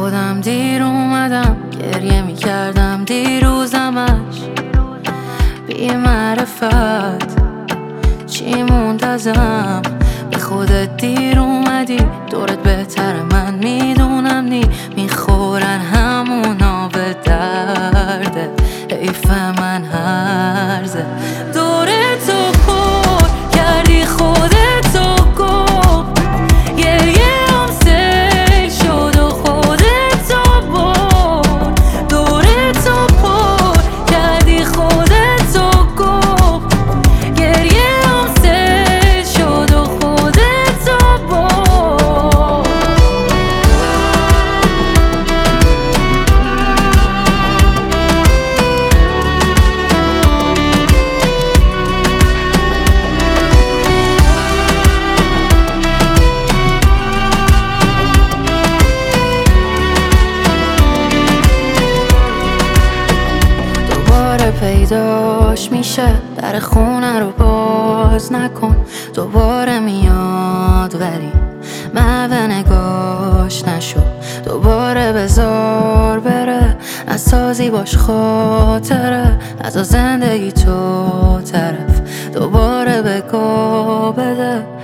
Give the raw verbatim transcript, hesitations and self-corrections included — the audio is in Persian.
خودم دیر اومدم، گریه میکردم دیروزمش بی معرفت چی موندازم. به خودت دیر اومدی، دورت بهتر من میدونم نی میخورن همونا به درده، حیف من هرزه. دورتو پر کردی خودتو گم، گریه هم سیل شد و خودتو بر. دورتو پر کردی خودتو گم، گریه هم سیل شد و خودتو بر. پیداش میشه، در خونه رو باز نکن. دوباره میاد ولی من به نگاش نشو. دوباره بذار بره، نسازی باش خاطره، از زندگی تو طرف. دوباره بگو بده